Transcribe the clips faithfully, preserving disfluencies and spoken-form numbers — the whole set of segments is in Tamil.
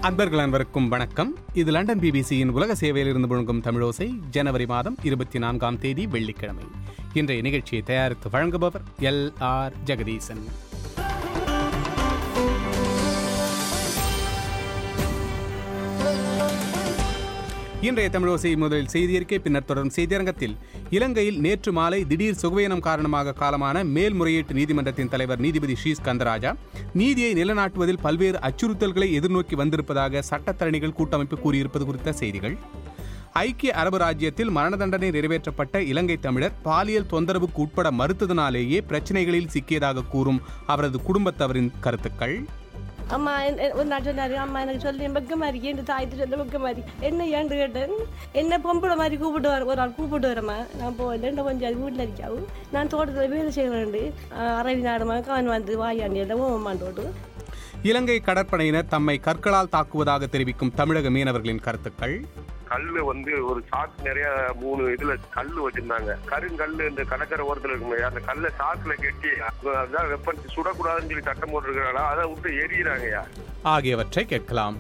அன்பர்கள் அன்பருக்கும் வணக்கம். இது லண்டன் பிபிசியின் உலக சேவையில் இருந்து முழங்கும் தமிழோசை. ஜனவரி மாதம் இருபத்தி நான்காம் தேதி வெள்ளிக்கிழமை. இன்றைய நிகழ்ச்சியை தயாரித்து வழங்குபவர் எல் ஆர் ஜெகதீசன். இன்றைய தமிழோசை முதலில் செய்தியறிக்கை, பின்னர் தொடரும் செய்தியரங்கத்தில் இலங்கையில் நேற்று மாலை திடீர் சுகவீனம் காரணமாக காலமான மேல்முறையீட்டு நீதிமன்றத்தின் தலைவர் நீதிபதி ஸ்ரீ ஸ்கந்தராஜா நீதியை நிலைநாட்டுவதில் பல்வேறு அச்சுறுத்தல்களை எதிர்நோக்கி வந்திருப்பதாக சட்டத்தரணிகள் கூட்டமைப்பு கூறியிருப்பது குறித்த செய்திகள், ஐக்கிய அரபு ராஜ்யத்தில் மரண தண்டனை நிறைவேற்றப்பட்ட இலங்கை தமிழர் பாலியல் தொந்தரவுக்கு உட்பட மறுத்ததினாலேயே பிரச்சினைகளில் சிக்கியதாக கூறும் அவரது குடும்பத்தவரின் கருத்துக்கள், அம்மா ஒரு நாள் சொன்னாரு, அம்மா எனக்கு சொல்லி வெக்க மாதிரி என் தாய்த்து சொல்ல வெக்க மாதிரி என்ன ஏண்டு கேட்டேன், என்ன பொம்பளை மாதிரி கூப்பிட்டு வர ஒரு ஆள் கூப்பிட்டு வரம்மா, நான் போகல கொஞ்சம் வீட்டில் இருக்காவும், நான் தோட்டத்தில் வேலை செய்ய வேண்டு அரவி நாடுமா கவன் வந்து வாயாண்டி ஓமாண்டோட்டு. இலங்கை கடற்படையினர் தம்மை கற்களால் தாக்குவதாக தெரிவிக்கும் தமிழக மீனவர்களின் கருத்துக்கள், கல்லு வந்து ஒரு சாக்கு நிறைய மூணு இதுல கல்லு வச்சிருந்தாங்க, கருங்கல்லு இந்த கடற்கரை ஓரத்துல இருக்கும், அந்த கல்லை சாக்குல கட்டி அதான் வெப்பன் சுடக்கூடாதுன்னு சொல்லி சட்டம் போட்டிருக்கிறாங்களா, அதை விட்டு எரியிறாங்கயா ஆகியவற்றை கேட்கலாம்.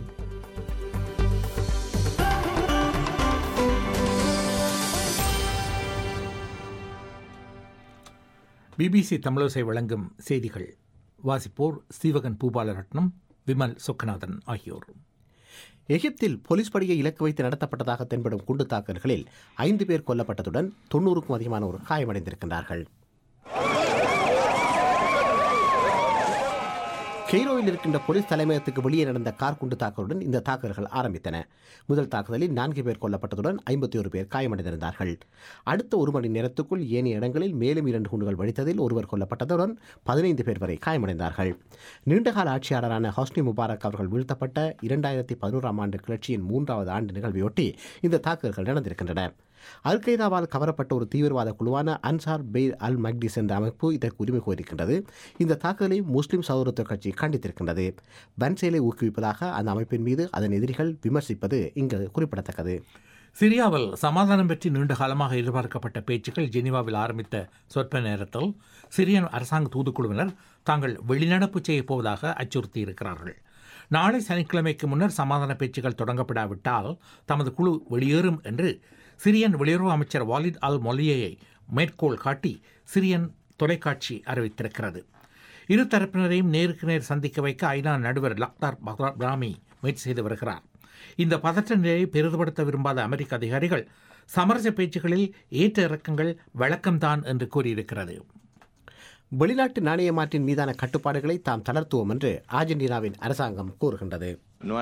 பிபிசி தமிழோசை வழங்கும் செய்திகள். வாசிப்போர் ஸ்ரீவகன் பூபாலரட்னம், விமல் சொக்கநாதன் ஆகியோர். எகிப்தில் போலீஸ் படையை இலக்கு வைத்து நடத்தப்பட்டதாக தென்படும் குண்டு தாக்குதல்களில் ஐந்து பேர் கொல்லப்பட்டதுடன் தொன்னூறுக்கும் அதிகமானோர் காயமடைந்திருக்கின்றார்கள். கெய்ரோவில் இருக்கின்ற போலீஸ் தலைமையகத்துக்கு வெளியே நடந்த கார் குண்டு தாக்குதலுடன் இந்த தாக்குதல்கள் ஆரம்பித்தன. முதல் தாக்குதலில் நான்கு பேர் கொல்லப்பட்டதுடன் ஐம்பத்தி ஒரு பேர் காயமடைந்திருந்தார்கள். அடுத்த ஒரு மணி நேரத்துக்குள் ஏனைய இடங்களில் மேலும் இரண்டு குண்டுகள் வெடித்ததில் ஒருவர் கொல்லப்பட்டதுடன் பதினைந்து பேர் வரை காயமடைந்தார்கள். நீண்டகால ஆட்சியாளரான ஹொஸ்னி முபாரக் அவர்கள் வீழ்த்தப்பட்ட இரண்டாயிரத்தி பதினோராம் ஆண்டு கிளர்ச்சியின் மூன்றாவது ஆண்டு நிகழ்வையொட்டி இந்த தாக்குதல்கள் நடந்திருக்கின்றன. அல் கைதாவால் கவரப்பட்ட ஒரு தீவிரவாத குழுவான அன்சார் பெய்ர் அல் மக்டிஸ் என்ற அமைப்பு இதற்கு உரிமை கோரிக்கின்றது. இந்த தாக்குதலை முஸ்லிம் சகோதரத்துவ கட்சி கண்டித்திருக்கின்றது. வன்செயலை ஊக்குவிப்பதாக அந்த அமைப்பின் மீது அதன் எதிரிகள் விமர்சிப்பது இங்கு குறிப்பிடத்தக்கது. சிரியாவில் சமாதானம் பற்றி நீண்ட காலமாக எதிர்பார்க்கப்பட்ட பேச்சுக்கள் ஜெனீவாவில் ஆரம்பித்த சொற்ப நேரத்தில் சிரியன் அரசாங்க தூதுக்குழுவினர் தாங்கள் வெளிநடப்பு செய்யப் போவதாக அச்சுறுத்தியிருக்கிறார்கள். நாளை சனிக்கிழமைக்கு முன்னர் சமாதான பேச்சுக்கள் தொடங்கப்படாவிட்டால் தமது குழு வெளியேறும் என்று சிரியன் வெளியுறவு அமைச்சர் வாலித் அல் மொலியை மேற்கோள் காட்டி சிரியன் தொலைக்காட்சி அறிவித்திருக்கிறது. இரு தரப்பினரையும் நேருக்கு நேர் சந்திக்க வைக்க ஐநா நடுவர் லக்தார் பஹ்ராமி முயற்சி செய்து வருகிறார். இந்த பதற்ற நிலையை பெரிதுபடுத்த விரும்பாத அமெரிக்க அதிகாரிகள் சமரச பேச்சுக்களில் ஏற்ற இறக்கங்கள் வழக்கம்தான் என்று கூறியிருக்கிறது. வெளிநாட்டு நாணய மாற்றின் மீதான கட்டுப்பாடுகளை தாம் தளர்த்துவோம் என்று ஆர்ஜென்டினாவின் அரசாங்கம் கூறுகின்றது.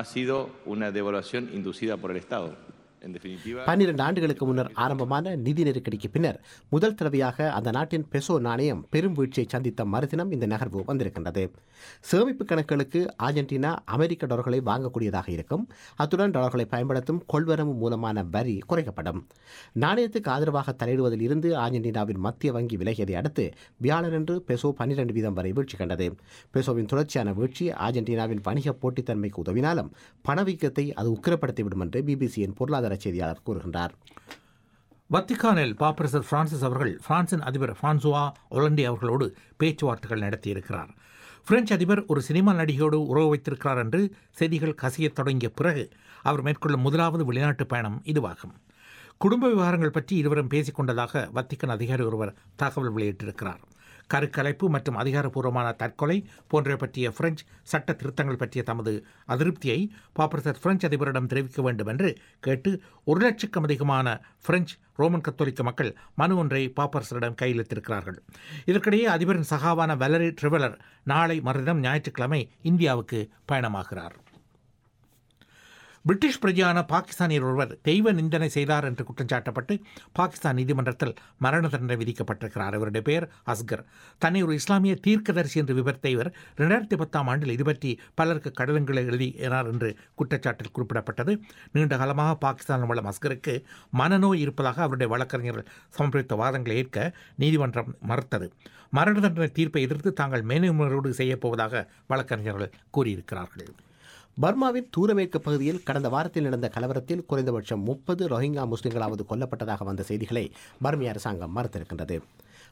பன்னிரண்டு ஆண்டுகளுக்கு முன்னர் ஆரம்பமான நிதி நெருக்கடிக்கு பின்னர் முதல் தடவையாக அந்த நாட்டின் பெசோ நாணயம் பெரும் வீழ்ச்சியை சந்தித்த மறுதினம் இந்த நகர்வு வந்திருக்கின்றது. சேமிப்பு கணக்குகளுக்கு ஆர்ஜென்டினா அமெரிக்க டாலர்களை வாங்கக்கூடியதாக இருக்கும். அத்துடன் டாலர்களை பயன்படுத்தும் கொள்வரவு மூலமான வரி குறைக்கப்படும். நாணயத்துக்கு ஆதரவாக தலையிடுவதில் இருந்து ஆர்ஜென்டினாவின் மத்திய வங்கி விலகியதை அடுத்து வியாழனன்று பெசோ பன்னிரண்டு வீதம் வரை வீழ்ச்சி கண்டது. பெசோவின் தொடர்ச்சியான வீழ்ச்சி ஆர்ஜென்டினாவின் வணிக போட்டித்தன்மைக்கு உதவினாலும் பணவீக்கத்தை அது உக்கிரப்படுத்திவிடும் என்று பிபிசியின் பொருளாதார செய்தியாளர் கூறுகின்றார். வத்திக்கானில் பாப்பரசர் பிரான்சிஸ் அவர்கள் பிரான்சின் அதிபர் பிரான்சுவா ஒலண்டி அவர்களோடு பேச்சுவார்த்தைகள் நடத்தியிருக்கிறார். பிரெஞ்சு அதிபர் ஒரு சினிமா நடிகையோடு உறவு வைத்திருக்கிறார் என்று செய்திகள் கசியத் தொடங்கிய பிறகு அவர் மேற்கொள்ளும் முதலாவது வெளிநாட்டு பயணம் இதுவாகும். குடும்ப விவகாரங்கள் பற்றி இருவரும் பேசிக் கொண்டதாக வத்திக்கன் அதிகாரி ஒருவர் தகவல் வெளியிட்டிருக்கிறார். கருக்கலைப்பு மற்றும் அதிகாரப்பூர்வமான தற்கொலை போன்றவை பற்றிய பிரெஞ்சு சட்ட திருத்தங்கள் பற்றிய தமது அதிருப்தியை பாப்பரசர் பிரெஞ்சு அதிபரிடம் தெரிவிக்க வேண்டும் என்று கேட்டு ஒரு லட்சக்கும் அதிகமான பிரெஞ்சு ரோமன் கத்தோலிக்க மக்கள் மனு ஒன்றை பாப்பரசரிடம் கையெழுத்திருக்கிறார்கள். இதற்கிடையே அதிபரின் சகாவான வெலரி ட்ரிவலர் நாளை மறுதினம் ஞாயிற்றுக்கிழமை இந்தியாவுக்கு பயணமாகிறார். பிரிட்டிஷ் பிரஜையான பாகிஸ்தானியர் ஒருவர் தெய்வ நிந்தனை செய்தார் என்று குற்றம் சாட்டப்பட்டு பாகிஸ்தான் நீதிமன்றத்தில் மரண தண்டனை விதிக்கப்பட்டிருக்கிறார். அவருடைய பெயர் அஸ்கர். தன்னை ஒரு இஸ்லாமிய தீர்க்கதரிசி என்று விவரித்த இவர் இரண்டாயிரத்தி பத்தாம் ஆண்டில் இது பற்றி பலருக்கு கடிதங்களை எழுதினார் என்று குற்றச்சாட்டில் குறிப்பிடப்பட்டது. நீண்ட காலமாக பாகிஸ்தானில் உள்ள அஸ்கருக்கு மனநோய் இருப்பதாக அவருடைய வழக்கறிஞர்கள் சமர்ப்பித்த வாதங்களை ஏற்க நீதிமன்றம் மறுத்தது. மரண தண்டனை தீர்ப்பை எதிர்த்து தாங்கள் மேன்முறையீடு செய்யப்போவதாக வழக்கறிஞர்கள் கூறியிருக்கிறார்கள். பர்மாவின் தூரமேற்கு பகுதியில் கடந்த வாரத்தில் நடந்த கலவரத்தில் குறைந்தபட்சம் முப்பது ரோஹிங்கா முஸ்லிம்களாவது கொல்லப்பட்டதாக வந்த செய்திகளை பர்மிய அரசாங்கம் மறுத்திருக்கின்றது.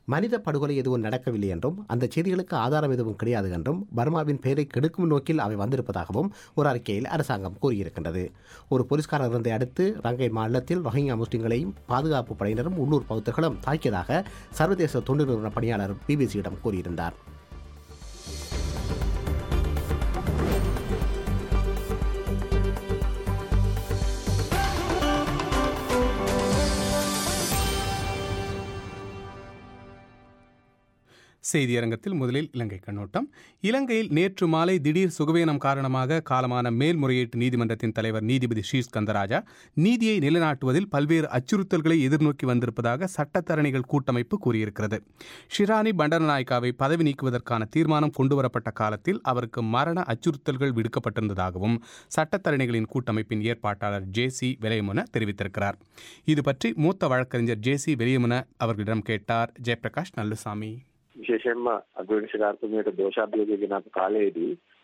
மனித படுகொலை எதுவும் நடக்கவில்லை என்றும் அந்த செய்திகளுக்கு ஆதாரம் எதுவும் கிடையாது என்றும் பர்மாவின் பெயரை கெடுக்கும் நோக்கில் அவை வந்திருப்பதாகவும் ஒரு அறிக்கையில் அரசாங்கம் கூறியிருக்கின்றது. ஒரு போலீஸ்காரர் இருந்ததை அடுத்து ரங்கை மாநிலத்தில் ரோஹிங்கா முஸ்லிம்களையும் பாதுகாப்பு படையினரும் உள்ளூர் பௌத்தர்களும் தாக்கியதாக சர்வதேச தொண்டு நிறுவன பணியாளர் பிபிசியிடம் கூறியிருந்தார். செய்தியரங்கத்தில் முதலில் இலங்கை கண்ணோட்டம். இலங்கையில் நேற்று மாலை திடீர் சுகவீனம் காரணமாக காலமான மேல்முறையீட்டு நீதிமன்றத்தின் தலைவர் நீதிபதி ஷீஸ் கந்தராஜா நீதியை நிலைநாட்டுவதில் பல்வேறு அச்சுறுத்தல்களை எதிர்நோக்கி வந்திருப்பதாக சட்டத்தரணிகள் கூட்டமைப்பு கூறியிருக்கிறது. ஷிராணி பண்டரநாயக்காவை பதவி நீக்குவதற்கான தீர்மானம் கொண்டுவரப்பட்ட காலத்தில் அவருக்கு மரண அச்சுறுத்தல்கள் விடுக்கப்பட்டிருந்ததாகவும் சட்டத்தரணிகளின் கூட்டமைப்பின் ஏற்பாட்டாளர் ஜே சி வெலையமுன தெரிவித்திருக்கிறார். இது பற்றி மூத்த வழக்கறிஞர் ஜே சி வெலையமுன அவர்களிடம் கேட்டார் ஜெயபிரகாஷ் நல்லுசாமி. විශේෂයෙන්ම අග්‍රාධිකාරිතුමියට දෝෂාභියෝගය ගෙන අප කාලයේදී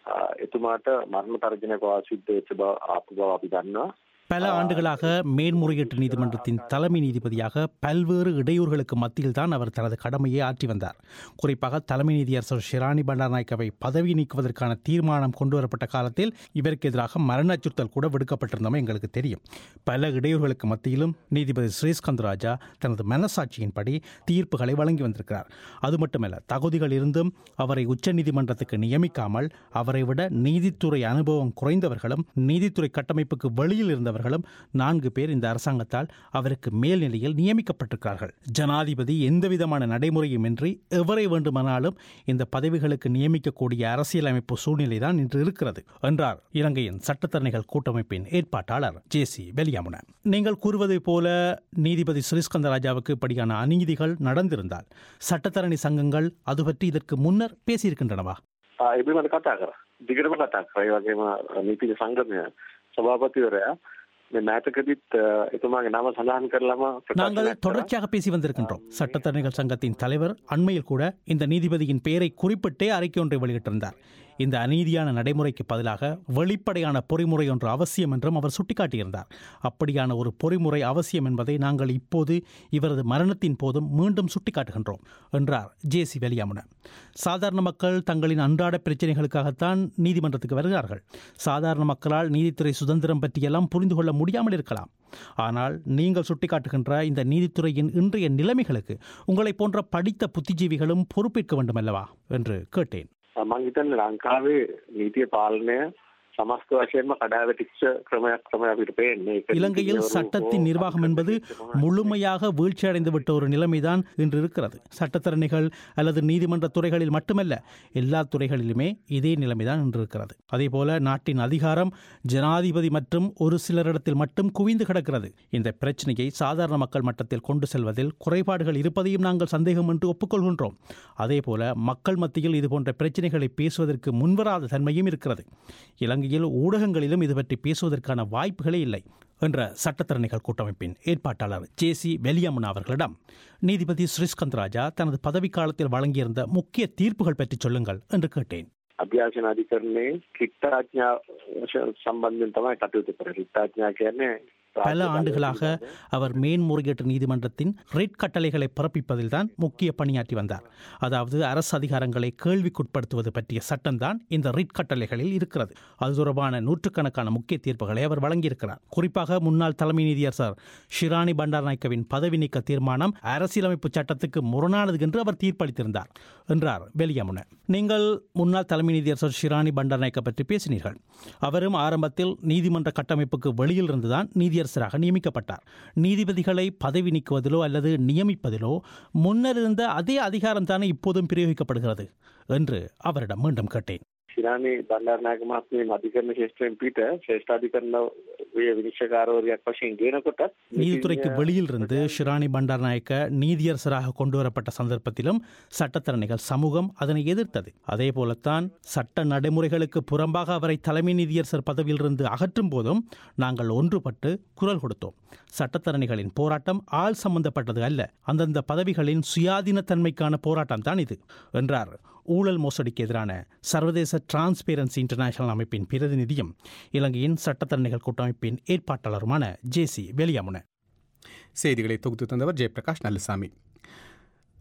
එතුමාට මරණ තර්ජනයක් සිද්ධ වෙච්ච බව ආපු බව අපි දන්නවා. பல ஆண்டுகளாக மேன்முறையீட்டு நீதிமன்றத்தின் தலைமை நீதிபதியாக பல்வேறு இடையூறுகளுக்கு மத்தியில் தான் அவர் தனது கடமையை ஆற்றி வந்தார். குறிப்பாக தலைமை நீதியரசர் ஷிராணி பண்டாரநாயக்கவை பதவி நீக்குவதற்கான தீர்மானம் கொண்டுவரப்பட்ட காலத்தில் இவருக்கு எதிராக மரண அச்சுறுத்தல் கூட விடுக்கப்பட்டிருந்தமை எங்களுக்கு தெரியும். பல இடையூறுகளுக்கு மத்தியிலும் நீதிபதி ஸ்ரீஸ்கந்தராஜா தனது மனசாட்சியின்படி தீர்ப்புகளை வழங்கி வந்திருக்கிறார். அது மட்டுமல்ல, தகுதிகள் இருந்தும் அவரை உச்சநீதிமன்றத்துக்கு நியமிக்காமல் அவரை விட நீதித்துறை அனுபவம் குறைந்தவர்களும் நீதித்துறை கட்டமைப்புக்கு வெளியில் இருந்த நான்கு பேர் இந்த அரசாங்கத்தால் அவருக்கு மேல்நிலையில் நியமிக்கப்பட்டிருக்கிறார்கள். ஜனாதிபதி எந்தவிதமான நடைமுறையும் இன்றி எவரை வேண்டுமானாலும் இந்த பதவிகளுக்கு நியமிக்கக்கூடிய அரசியலமைப்பு சூழ்நிலைதான் இன்று இருக்கிறது என்றார் இலங்கையின் சட்டத்தரணிகள் கூட்டமைப்பின் ஏற்பாட்டாளர் ஜே சி வெலியமுன. நீங்கள் கூறுவதை போல நீதிபதி ஸ்ரீஸ்கந்தராஜாவுக்கு இப்படியான அநீதிகள் நடந்திருந்தால் சட்டத்தரணி சங்கங்கள் அது பற்றி இதற்கு முன்னர் பேசியிருக்கின்றனவா? එබිමද කතා කරා. දිගටම කතා කරා. ඒ වගේම නීතික සංගමය සභාපතිවරයා මේ මෑතකදීත් එතුමාගේ නම සඳහන් කරලාම நாங்கள் தொடர்ச்சியாக பேசி வந்திருக்கின்றோம். சட்டத்தரணிகள் சங்கத்தின் தலைவர் அண்மையில் கூட இந்த நீதிபதியின் பெயரை குறிப்பிட்டே அறிக்கை ஒன்றை வெளியிட்டிருந்தார். இந்த அநீதியான நடைமுறைக்கு பதிலாக வெளிப்படையான பொறிமுறை ஒன்று அவசியம் என்றும் அவர் சுட்டிக்காட்டியிருந்தார். அப்படியான ஒரு பொறிமுறை அவசியம் என்பதை நாங்கள் இப்போது இவரது மரணத்தின் போதும் மீண்டும் சுட்டிக்காட்டுகின்றோம் என்றார் ஜே சி வெலியமுன. சாதாரண மக்கள் தங்களின் அன்றாட பிரச்சனைகளுக்காகத்தான் நீதிமன்றத்துக்கு வருகிறார்கள். சாதாரண மக்களால் நீதித்துறை சுதந்திரம் பற்றியெல்லாம் புரிந்து கொள்ள முடியாமல் இருக்கலாம். ஆனால் நீங்கள் சுட்டிக்காட்டுகின்ற இந்த நீதித்துறையின் இன்றைய நிலைமைகளுக்கு உங்களை போன்ற படித்த புத்திஜீவிகளும் பொறுப்பேற்க வேண்டும் அல்லவா என்று கேட்டேன். මම හිතන්නේ ලංකාවේ නීතිය පාලනය සමස්ත වශයෙන්ම කඩාවැටිච්ච ක්‍රමයක් තමයි අපිට පේන්නේ. இலங்கையில் சட்டத்தின் நிர்வாகம் என்பது முழுமையாக வீழ்ச்சியடைந்து விட்ட ஒரு நிலைமைதான் இன்று இருக்கிறது. சட்டத்தரணிகள் அல்லது நீதிமன்ற துறைகளில் மட்டுமல்ல, எல்லா துறைகளிலுமே இதே நிலைமைதான் இன்று இருக்கிறது. அதே போல நாட்டின் அதிகாரம் ஜனாதிபதி மற்றும் ஒரு சிலரிடத்தில் மட்டும் குவிந்து கிடக்கிறது. இந்த பிரச்சனையை சாதாரண மக்கள் மட்டத்தில் கொண்டு செல்வதில் குறைபாடுகள் இருப்பதையும் நாங்கள் சந்தேகம் என்று ஒப்புக்கொள்கின்றோம். அதே போல மக்கள் மத்தியில் இதுபோன்ற பிரச்சனைகளை பேசுவதற்கு முன்வராத தன்மையும் இருக்கிறது. இலங்கை ஊடகங்களிலும் இது பற்றி பேசுவதற்கான வாய்ப்புகளே இல்லை என்ற சட்டத்தரணிகள் கூட்டமைப்பின் ஏற்பாட்டாளர் ஜே சி வெலியமுன அவர்களிடம் நீதிபதி ஸ்ரீஸ்கந்தராஜா தனது பதவிக்காலத்தில் வழங்கியிருந்த முக்கிய தீர்ப்புகள் பற்றி சொல்லுங்கள் என்று கேட்டேன். අභ්‍යාසන අධිකරණයේ කිට්ටාඥා සම්බන්ධයෙන් තමයි කටයුතු කරන්නේ. කිට්ටාඥා කියන්නේ பல ஆண்டுகளாக அவர் மேன்முறையீட்டு நீதிமன்றத்தின் ரிட் கட்டளைகளை பிறப்பிப்பதில் தான் முக்கிய பணியாற்றி வந்தார். அதாவது அரசு அதிகாரங்களை கேள்விக்குட்படுத்துவது பற்றிய சட்டம்தான் இந்த ரிட் கட்டளைகளில் இருக்கிறது. அது தொடர்பான நூற்றுக்கணக்கான முக்கிய தீர்ப்புகளை அவர் வழங்கியிருக்கிறார். குறிப்பாக முன்னாள் தலைமை நீதியரசர் ஷிராணி பண்டாரநாயக்கவின் பதவி நீக்க தீர்மானம் அரசியலமைப்பு சட்டத்துக்கு முரணானது என்று அவர் தீர்ப்பளித்திருந்தார் என்றார் வெலியமுன. நீங்கள் முன்னாள் தலைமை நீதியரசர் ஷிராணி பண்டாரநாயக்க பற்றி பேசினீர்கள். அவரும் ஆரம்பத்தில் நீதிமன்ற கட்டமைப்புக்கு வெளியில் இருந்துதான் நீதியரசராக நியமிக்கப்பட்டார். நீதிபதிகளை பதவி நீக்குவதிலோ அல்லது நியமிப்பதிலோ முன்னர் இருந்த அதே அதிகாரம் தானே இப்போதும் பிரயோகிக்கப்படுகிறது என்று அவரிடம் மீண்டும் கேட்டேன். ශිරාණි බණ්ඩාරනායක මහත්මිය අධිකරණ ශේෂ්ත්‍රයෙන් පිට ශ්‍රේෂ්ඨාධිකරණ විනිශ්චයකාරවරියක් වශයෙන් ගෙනකොට நீதித்துறைக்கு வெளியில் இருந்து ஷிராணி பண்டாரநாயக்க நீதியரசராக கொண்டு வரப்பட்ட சந்தர்ப்பத்திலும் சட்டத்தரணிகள் சமூகம் அதனை எதிர்த்தது. அதே போலத்தான் சட்ட நடைமுறைகளுக்கு புறம்பாக அவரை தலைமை நீதியரசர் பதவியிலிருந்து அகற்றும் போதும் நாங்கள் ஒன்றுபட்டு குரல் கொடுத்தோம். சட்டத்தரணிகளின் போராட்டம் ஆள் சம்பந்தப்பட்டது அல்ல, அந்தந்த பதவிகளின் சுயாதீனத்தன்மைக்கான போராட்டம் தான் இது என்றார் ஊழல் மோசடிக்கு எதிரான சர்வதேச டிரான்ஸ்பேரன்சி இன்டர்நேஷனல் அமைப்பின் பிரதிநிதியும் இலங்கையின் சட்டத்தரணிகள் கூட்டமைப்பின் ஏற்பாட்டாளருமான ஜே சி வெலியமுன. செய்திகளை தொகுத்து தந்தவர் ஜெயபிரகாஷ் நல்லுசாமி.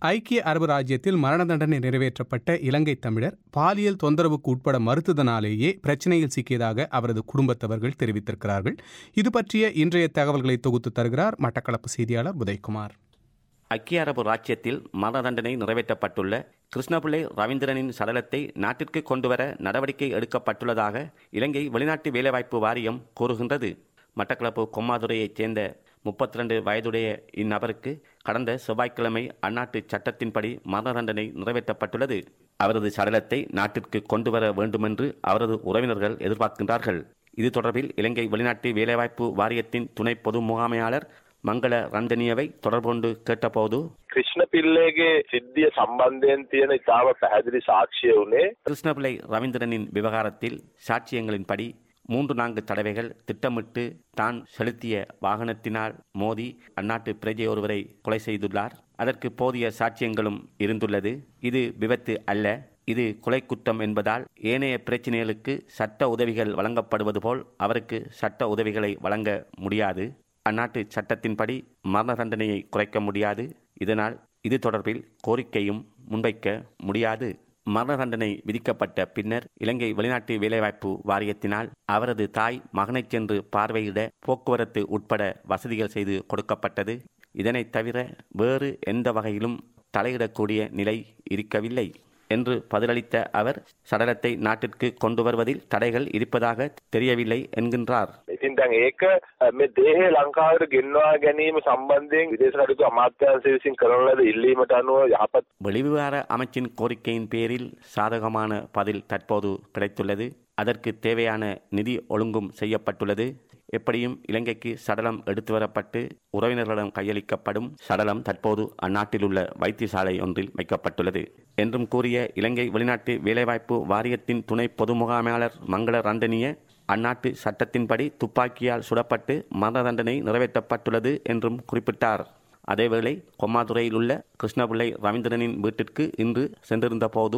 ஐக்கிய அரபு ராஜ்யத்தில் மரண தண்டனை நிறைவேற்றப்பட்ட இலங்கை தமிழர் பாலியல் தொந்தரவுக்கு உட்பட மறுத்ததனாலேயே பிரச்சினையில் சிக்கியதாக அவரது குடும்பத்தவர்கள் தெரிவித்திருக்கிறார்கள். இது பற்றிய இன்றைய தகவல்களை தொகுத்து தருகிறார் மட்டக்களப்பு செய்தியாளர் உதயகுமார். ஐக்கிய அரபு ராஜ்யத்தில் மரண தண்டனை நிறைவேற்றப்பட்டுள்ள கிருஷ்ணபிள்ளை ரவீந்திரனின் சடலத்தை நாட்டிற்கு கொண்டுவர நடவடிக்கை எடுக்கப்பட்டுள்ளதாக இலங்கை வெளிநாட்டு வேலைவாய்ப்பு வாரியம் கூறுகின்றது. மட்டக்களப்பு கொம்மாதுரையைச் சேர்ந்த முப்பத்தி ரெண்டு வயதுடைய இந்நபருக்கு கடந்த செவ்வாய்க்கிழமை அந்நாட்டு சட்டத்தின்படி மரண தண்டனை நிறைவேற்றப்பட்டுள்ளது. அவரது சடலத்தை நாட்டிற்கு கொண்டுவர வேண்டுமென்று அவரது உறவினர்கள் எதிர்பார்க்கின்றார்கள். இது தொடர்பில் இலங்கை வெளிநாட்டு வேலைவாய்ப்பு வாரியத்தின் துணை பொது முகாமையாளர் மங்கள ரஞ்சனியவை தொடர்பு கொண்டு கேட்டபோது, கிருஷ்ணபிள்ளைගේ සිද්ධිය සම්බන්ධයෙන් තියෙන ඉතාම පැහැදිලි සාක්ෂිය උනේ கிருஷ்ணபிள்ளை ரவீந்திரனின் விவகாரத்தில் சாட்சியங்களின்படி மூன்று நான்கு தடவைகள் திட்டமிட்டு தான் செலுத்திய வாகனத்தினால் மோதி அந்நாட்டு பிரஜை ஒருவரை கொலை செய்துள்ளார். அதற்கு போதிய சாட்சியங்களும் இருந்துள்ளது. இது விபத்து அல்ல, இது கொலை குற்றம் என்பதால் ஏனைய பிரச்சினைகளுக்கு சட்ட உதவிகள் வழங்கப்படுவது போல் அவருக்கு சட்ட உதவிகளை வழங்க முடியாது. அந்நாட்டு சட்டத்தின்படி மரண தண்டனையை குறைக்க முடியாது. இதனால் இது தொடர்பில் கோரிக்கையும் முன்வைக்க முடியாது. மரண தண்டனை விதிக்கப்பட்ட பின்னர் இலங்கை வெளிநாட்டு வேலைவாய்ப்பு வாரியத்தினால் அவரது தாய் மகனைச் சென்று பார்வையிட போக்குவரத்து உட்பட வசதிகள் செய்து கொடுக்கப்பட்டது. இதனை தவிர வேறு எந்த வகையிலும் தலையிடக்கூடிய நிலை இருக்கவில்லை என்று பதிலளித்த அவர், சடலத்தை நாட்டிற்கு கொண்டு வருவதில் தடைகள் இருப்பதாக தெரியவில்லை என்கின்றார். ඉතින් දැන් ඒක මේ දේහය ලංකාවට ගෙන්වා ගැනීම සම්බන්ධයෙන් විදේශ කටයුතු අමාත්‍යාංශය විසින් කරන ලද ඉල්ලීමට අනුව යහපත් வெளிவிவகார அமைச்சின் கோரிக்கையின் பேரில் சாதகமான பதில் தற்போது கிடைத்துள்ளது. அதற்கு தேவையான நிதி ஒழுங்கும் செய்யப்பட்டுள்ளது. எப்படியும் இலங்கைக்கு சடலம் எடுத்து வரப்பட்டு உறவினர்களிடம் கையளிக்கப்படும். சடலம் தற்போது அந்நாட்டில் உள்ள வைத்தியசாலை ஒன்றில் வைக்கப்பட்டுள்ளது என்றும் கூறிய இலங்கை வெளிநாட்டு வேலைவாய்ப்பு வாரியத்தின் துணை பொது முகாமையாளர் மங்கள ரண்டனிய, அந்நாட்டு சட்டத்தின்படி துப்பாக்கியால் சுடப்பட்டு மரண தண்டனை நிறைவேற்றப்பட்டுள்ளது என்றும் குறிப்பிட்டார். அதேவேளை கொம்மாதுரையில் உள்ள கிருஷ்ணபிள்ளை ரவீந்திரனின் வீட்டிற்கு இன்று சென்றிருந்த போது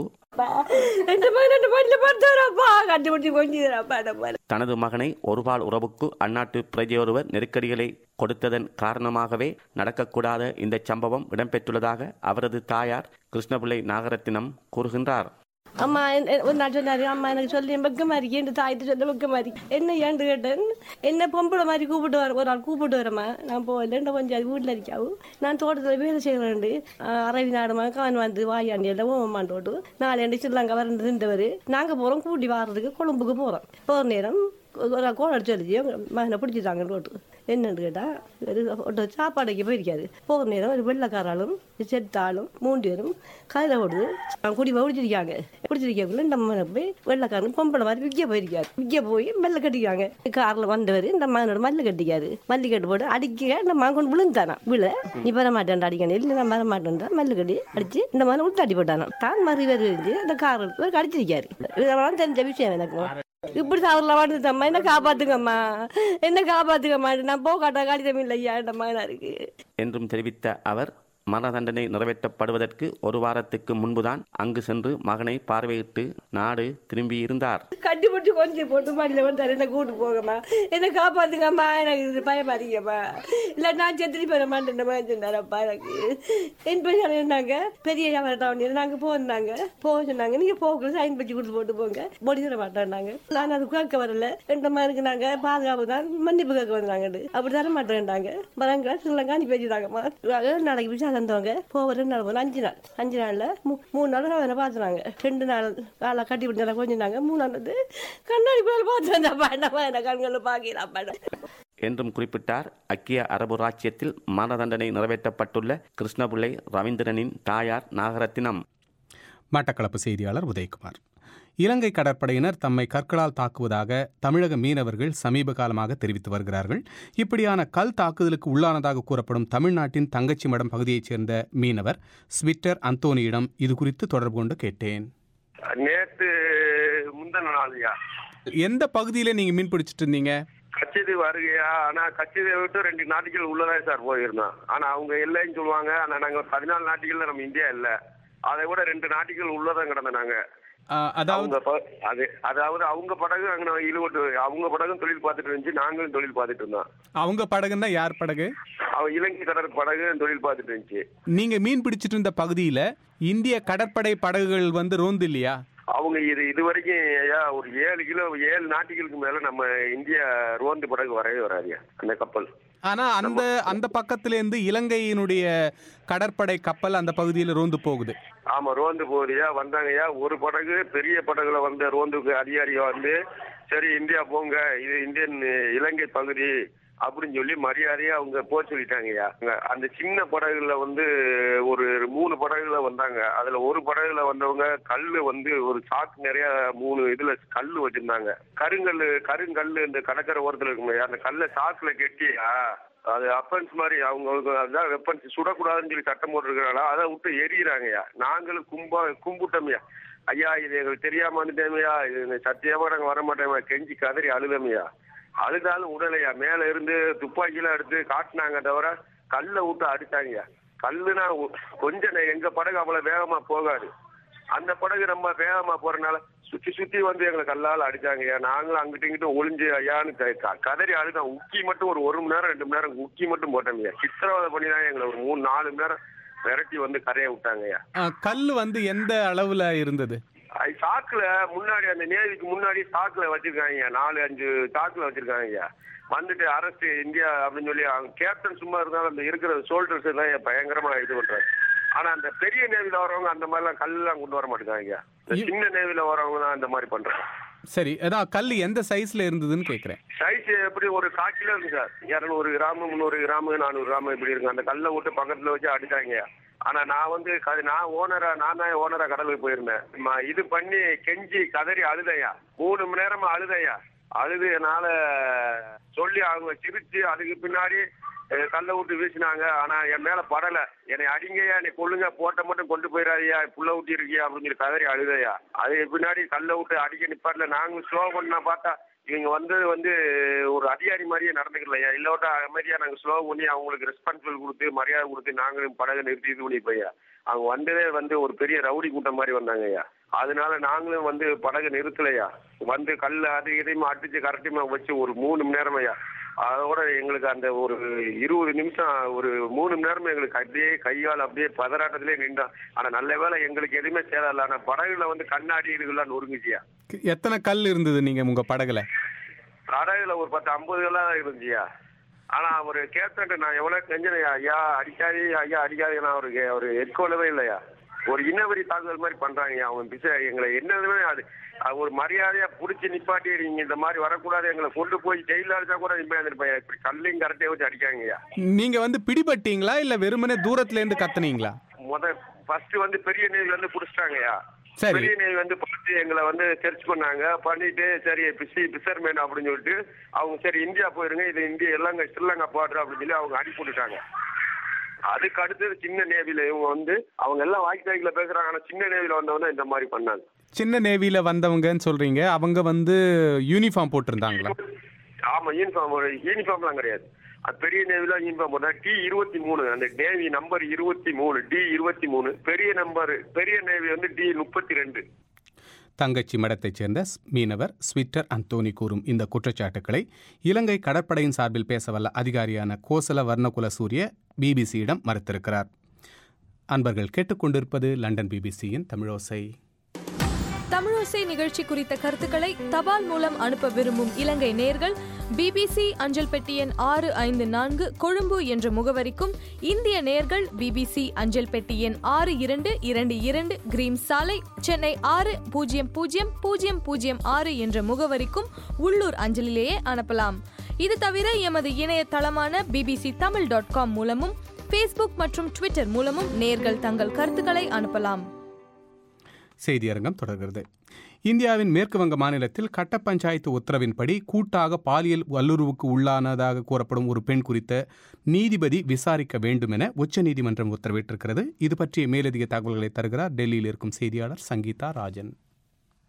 தனது மகனை ஒருபால் உறவுக்கு அந்நாட்டு பிரஜையொருவர் நெருக்கடிகளை கொடுத்ததன் காரணமாகவே நடக்கக்கூடாத இந்த சம்பவம் இடம்பெற்றுள்ளதாக அவரது தாயார் கிருஷ்ணபிள்ளை நாகரத்தினம் கூறுகின்றார். அம்மா ஒரு நாள் சொன்னாரு, அம்மா எனக்கு சொல்லி வெக்க மாதிரி என் தாய்த்து சொல்ல வெக்க மாதிரி என்ன ஏன்னு கேட்டேன். என்ன பொம்பளை மாதிரி கூப்பிட்டு வர ஒரு ஆள் கூப்பிட்டு வரமா நான் போகல கொஞ்சம் அது வீட்டில் இருக்காவும் நான் தோட்டத்தில் வேலை செய்கிறேன். அரவி நாடுமா கான் வந்து வாயாண்டி எல்லாம் ஓமாண்டோட்டு நாலு ஸ்ரீலங்கா வரண்டு இருந்தவர். நாங்கள் போகிறோம் கூட்டி வாரதுக்கு கொழும்புக்கு போகிறோம். போகிற நேரம் ஒரு கோல் அடிச்சு வச்சு மகனை பிடிச்சிட்டாங்க ரோட்டு. என்னன்னு கேட்டால் சாப்பாடுக்கு போயிருக்காது. போகிற நேரம் ஒரு வெள்ளைக்காராலும் செத்தாலும் மூன்று பேரும் கதையில் ஓடுது குடி பிடிச்சிருக்காங்க. பிடிச்சிருக்கக்குள்ள நம்ம போய் வெள்ளைக்காரன் பொம்பளை மாதிரி விற்க போயிருக்காரு. விற்க போய் மெல்ல கட்டிக்காங்க. காரில் வந்தவர் இந்த மகனோட மல்லு கட்டிக்காரு. மல்லி கட்டு போட்டு அடிக்க இந்த மகன் கொண்டு விழுந்தானா. விழ நீ வர மாட்டேன் அடிக்கணும் இல்லை நான் வர மாட்டேன்டா மல்லு கட்டி அடிச்சு இந்த மகனை உள்தாட்டி போட்டானா. தான் மறு பேர் இந்த கார் எடுத்து அடிச்சிருக்காரு. இதெல்லாம் தெரிஞ்ச விஷயம் எனக்கு. இப்படி சாவரில் வாழ்ந்துட்டம்மா என்ன காப்பாத்துங்கம்மா என்ன காப்பாத்துக்கம்மா நான் போகாட்டா காடிதம் இல்லையா இந்த மகனா இருக்கு என்றும் தெரிவித்த அவர், மரண தண்டனை நிறைவேற்றப்படுவதற்கு ஒரு வாரத்துக்கு முன்புதான் அங்கு சென்று மகனை பார்வையிட்டு நாடு திரும்பியிருந்தார். கட்டி போட்டு கொஞ்சம் போட்டு மாடியில் வந்து என்ன கூட்டு போகம்மா என்ன காப்பாத்துங்கம்மா எனக்கு பயமாதிங்கம்மா இல்லை நான் செத்துட்டு போயிட மாட்டேன் சொன்னாரப்பா. எனக்கு என் பையன் என்னங்க பெரிய வியாபாரம் நாங்கள் போனாங்க போக சொன்னாங்க. நீங்கள் போக சைன் பச்சு கொடுத்து போட்டு போங்க பொடி தர மாட்டேன்னாங்க. நான் அது கேட்க வரல ரெண்டு மாதிரி நாங்கள் பாதுகாப்பு தான் மன்னிப்பு கேட்க வந்தாங்க. அப்படி தர மாட்டேன்ட்டாங்க. வராங்க ஸ்ரீலங்கா அனுப்பி வச்சுட்டாங்கம்மா. நாளைக்கு பிடிச்சா வந்தவங்க போக ரெண்டு நாள் அஞ்சு நாள் அஞ்சு நாள்ல மூணு நாள் அவனை பார்த்துனாங்க. ரெண்டு நாள் காலை கட்டி பிடிச்சா கொஞ்சினாங்க. மூணாள் வந்து கண்ணாடி பார்த்து கண்களை பார்க்கலாம் என்றும் குறிப்பிட்டார். ஐக்கிய அரபு ராச்சியத்தில் மரண தண்டனை நிறைவேற்றப்பட்டுள்ள கிருஷ்ணபிள்ளை ரவீந்திரனின் தாயார் நாகரத்தினம். மட்டக்களப்பு செய்தியாளர் உதயகுமார். இலங்கை கடற்படையினர் தம்மை கற்களால் தாக்குவதாக தமிழக மீனவர்கள் சமீப காலமாக தெரிவித்து வருகிறார்கள். இப்படியான கல் தாக்குதலுக்கு உள்ளானதாக கூறப்படும் தமிழ்நாட்டின் தங்கச்சி மடம் பகுதியைச் சேர்ந்த மீனவர் ஸ்விட்டர் அந்தோனியிடம் இது குறித்து தொடர்பு கொண்டு கேட்டேன். நேற்று முந்தின நாளையா எந்த பகுதியில நீங்க மீன் பிடிச்சிட்டு இருந்தீங்க? கச்சேரி வருகையா? ஆனா கச்சேரியை விட்டு ரெண்டு நாட்டுகள் உள்ளதான் சார் போயிருந்தோம். ஆனா அவங்க இல்லைன்னு சொல்லுவாங்க. ஆனா நாங்க பதினாலு நாட்டுகள்ல நம்ம இந்தியா இல்லை. அதை விட ரெண்டு நாட்டிகள் உள்ளதான் கிடந்த நாங்க. அதாவது அது அதாவது அவங்க படகு அங்க இழுவட்டு அவங்க படகும் தொழில் பார்த்துட்டு இருந்துச்சு, நாங்களும் தொழில் பார்த்துட்டு இருந்தோம். அவங்க படகுன்னா யார் படகு? அவங்க இலங்கை கடற் படகு தொழில் பார்த்துட்டு இருந்துச்சு. நீங்க மீன் பிடிச்சிட்டு இருந்த பகுதியில இந்திய கடற்படை படகுகள் வந்து ரோந்து இல்லையா? அவங்க இது இது வரைக்கும் ஐயா ஒரு ஏழு கிலோ ஏழு நாட்டிகளுக்கு மேல நம்ம இந்திய ரோந்து படகு வரவே வராது அந்த கப்பல். ஆனா அந்த அந்த பக்கத்துல இருந்து இலங்கையினுடைய கடற்படை கப்பல் அந்த பகுதியில ரோந்து போகுது. ஆமா, ரோந்து போகுதுயா. வந்தாங்கய்யா ஒரு படகு பெரிய படகுல வந்த ரோந்துக்கு அதிகாரியா வந்து சரி இந்தியா போங்க, இது இந்தியன் இலங்கை பகுதி அப்படின்னு சொல்லி மரியாதையா அவங்க போக சொல்லிட்டாங்கய்யா. அந்த சின்ன படகுல வந்து ஒரு மூணு படகுல வந்தாங்க. அதுல ஒரு படகுல வந்தவங்க கல்லு வந்து ஒரு சாக்கு நிறைய மூணு இதுல கல்லு வச்சிருந்தாங்க. கருங்கல்லு கருங்கல்லு இந்த கடற்கரை ஓரத்துல இருக்குங்க, அந்த கல்லை சாக்குல கெட்டியா அது அப்பன்ஸ் மாதிரி அவங்களுக்கு அதுதான் வெப்பன்ஸ் சுடக்கூடாதுன்னு சொல்லி சட்டம் போட்டுருக்கிறாங்களா, அதை விட்டு எரியிறாங்கய்யா. நாங்களும் கும்பா கும்பிட்டோம்யா, ஐயா இது எங்களுக்கு தெரியாம வந்துட்டேமையா, இது சத்தியமா நாங்க வர மாட்டோம்யா, கெஞ்சி கதறி அழுதமையா. அழுதாலும் உடலையா, மேல இருந்து துப்பாக்கிலாம் எடுத்து காட்டினாங்க தவிர கல்லை விட்டு அடித்தாங்க. கல்லுனா கொஞ்சம் எங்க படகு அவ்வளவு வேகமா போகாது, அந்த படகு நம்ம வேகமா போறதுனால சுத்தி சுத்தி வந்து எங்களை கல்லால அடிச்சாங்கய்யா. நாங்களும் அங்கிட்ட இங்கிட்ட ஒளிஞ்சு ஐயான்னு கதறி அழுதான். உக்கி மட்டும் ஒரு ஒரு மணி நேரம் ரெண்டு மணி நேரம் உக்கி மட்டும் போட்டோம்யா. சித்திரவதை பண்ணிதான் எங்களை ஒரு மூணு நாலு மணி நேரம் விரட்டி வந்து கரையை விட்டாங்கய்யா. கல் வந்து எந்த அளவுல இருந்தது? சாக்குல முன்னாடி அந்த நேவிக்கு முன்னாடி சாக்குல வச்சிருக்காங்க, நாலு அஞ்சு சாக்குல வச்சிருக்காங்க. வந்துட்டு அரசு இந்தியா அப்படின்னு சொல்லி அவங்க கேப்டன் சும்மா இருந்தாலும் அந்த இருக்கிற சோல்டர்ஸ் எல்லாம் பயங்கரமா இது பண்றாங்க. ஆனா அந்த பெரிய நேவில வரவங்க அந்த மாதிரி எல்லாம் கல்லாம் கொண்டு வர மாட்டேங்காங்க. சின்ன நேவில வரவங்க தான் அந்த மாதிரி பண்றாங்க. சரி, அதான் கல் எந்த சைஸ்ல இருந்ததுன்னு கேக்குறேன். சைஸ் எப்படி ஒரு கால் கிலோ இருக்கு சார், இருநூறு கிராம் முந்நூறு கிராம் நானூறு கிராம் இப்படி இருக்கு. அந்த கல்லை விட்டு பக்கத்துல வச்சு அடிச்சாங்க. ஆனா நான் வந்து நான் ஓனரா நான் தான் ஓனரா கடலுக்கு போயிருந்தேன். இது பண்ணி கெஞ்சி கதறி அழுதையா, மூணு மணி நேரமா அழுதையா. அழுது என்னால சொல்லி அவங்க சிரிச்சு அதுக்கு பின்னாடி கல்லை விட்டு வீசினாங்க. ஆனா என் மேல படல. என்னை அடிங்கய்யா, என்னை கொள்ளுங்க, போட்ட மட்டும் கொண்டு போயிடாதியா, புள்ள ஊட்டி இருக்கியா அப்படின்னு சொல்லி கதறி அழுதையா. அதுக்கு பின்னாடி கல்லை விட்டு அடிக்க நிப்பாட்டில. நாங்களும் ஸ்லோ பண்ணா பார்த்தா இவங்க வந்து வந்து ஒரு அதிகாரி மாதிரியே நடந்துக்கலையா. இல்லோட்டா அமைதியா நாங்க ஸ்லோ பண்ணி அவங்களுக்கு ரெஸ்பான்சிபிள் கொடுத்து மரியாதை கொடுத்து நாங்களும் படகை நிறுத்தி இது பண்ணி போய்யா. அவங்க வந்ததே வந்து ஒரு பெரிய ரவுடி கூட்டம் மாதிரி வந்தாங்கய்யா. அதனால நாங்களும் வந்து படகை நிறுத்தலையா. வந்து கல் அது இதையுமா அடிச்சு கரெக்டுமா வச்சு ஒரு மூணு மணி நேரமையா. அதோட எங்களுக்கு அந்த ஒரு இருபது நிமிஷம் ஒரு மூணு மணி நேரமா எங்களுக்கு அப்படியே கையால் அப்படியே பதறாட்டத்திலே நின்றோம். ஆனா நல்ல வேலை எங்களுக்கு எதுவுமே சேதம். ஆனா படகுல வந்து கண்ணாடி இதுகள்லாம் நொறுங்குச்சியா. எத்தனை கல் இருந்தது நீங்க உங்க படகுல? படகுல ஒரு பத்து ஐம்பது கல்லாம் இருந்துச்சியா. ஆனா ஒரு கேப்டன் நான் எவ்வளவு செஞ்சனையா, ஐயா அடிக்காது ஐயா அடிக்காது, நான் ஒரு ஒரு எட்கொள்ளவே இல்லையா. ஒரு இனவெறி தாக்குதல் மாதிரி பண்றாங்க அவங்க. பிச எங்களை என்னதுமே அது ஒரு மரியாதையா புடிச்சு நிப்பாட்டி நீங்க இந்த மாதிரி வரக்கூடாது, எங்களை கொண்டு போய் ஜெயில அடிச்சா கூட நிப்பாயிருப்பேன். இப்படி கல்லையும் கரெக்டே வச்சு அடிக்காங்கய்யா. நீங்க வந்து பிடிபட்டீங்களா இல்ல வெறுமனே தூரத்துல இருந்து கத்துனீங்களா? முத ஃபர்ஸ்ட் வந்து பெரிய நேவில இருந்து புடிச்சிட்டாங்கய்யா. பெரிய நேவி வந்து பார்த்து எங்களை வந்து சர்ச் பண்ணாங்க. பண்ணிட்டு சரி பிசி பிசர்மேன் அப்படின்னு சொல்லிட்டு அவங்க சரி இந்தியா போயிருங்க, இது இந்தியா எல்லாம் ஸ்ரீலங்கா பாடுற அப்படின்னு சொல்லி அவங்க அனுப்பி விட்டுட்டாங்க. அதுக்கு அடுத்தது சின்ன நேவில இவங்க வந்து அவங்க எல்லாம் வாய்க்கு வாய்க்குல பேசுறாங்க. ஆனா சின்ன நேவில வந்தவங்க இந்த மாதிரி பண்ணாங்க. சின்ன நேவில வந்தவங்கன்னு சொல்றீங்க, அவங்க வந்து யூனிஃபார்ம் போட்டிருந்தாங்களா? ஆமா, யூனிஃபார்ம் யூனிஃபார்ம்லாம் கிடையாது. அது பெரிய நேவில யூனிஃபார்ம் போட்டா டி இருபத்தி மூணு அந்த நேவி நம்பர் இருபத்தி மூணு டி இருபத்தி மூணு பெரிய நம்பர் பெரிய நேவி வந்து டி முப்பத்தி ரெண்டு. தங்கச்சி மடத்தைச் சேர்ந்த மீனவர் ஸ்விட்டர் அந்தோனி கூறும் இந்த குற்றச்சாட்டுக்களை இலங்கை கடற்படையின் சார்பில் பேசவல்ல அதிகாரியான கோசல வர்ணகுல சூரிய பிபிசியிடம் மறுத்திருக்கிறார். அன்பர்கள் கேட்டுக்கொண்டிருப்பது லண்டன் பிபிசியின் தமிழோசை. தமிழோசை நிகழ்ச்சி குறித்த கருத்துக்களை தபால் மூலம் அனுப்ப விரும்பும் இலங்கை நேயர்கள் பிபிசி அஞ்சல் பெட்டி எண் ஆறு ஐந்து நான்கு கொழும்பு என்ற முகவரிக்கும், இந்திய நேயர்கள் பிபிசி அஞ்சல் பெட்டி எண் ஆறு இரண்டு இரண்டு இரண்டு கிரீம் சாலை சென்னை ஆறு பூஜ்ஜியம் பூஜ்ஜியம் பூஜ்ஜியம் பூஜ்ஜியம் ஆறு என்ற முகவரிக்கும் உள்ளூர் அஞ்சலிலேயே அனுப்பலாம். இது தவிர எமது இணையதளமான பிபிசி தமிழ் டாட் காம் மூலமும் ஃபேஸ்புக் மற்றும் ட்விட்டர் மூலமும் நேயர்கள் தங்கள் கருத்துக்களை அனுப்பலாம். செய்தியரங்கம் தொடர்கிறது. இந்தியாவின் மேற்கு வங்க மாநிலத்தில் கட்ட பஞ்சாயத்து உத்தரவின்படி கூட்டாக பாலியல் வல்லுறவுக்கு உள்ளானதாக கூறப்படும் ஒரு பெண் குறித்த நீதிபதி விசாரிக்க வேண்டும் என உச்சநீதிமன்றம் உத்தரவிட்டிருக்கிறது. இது பற்றிய மேலதிக தகவல்களை தருகிறார் டெல்லியில் இருக்கும் செய்தியாளர் சங்கீதா ராஜன்.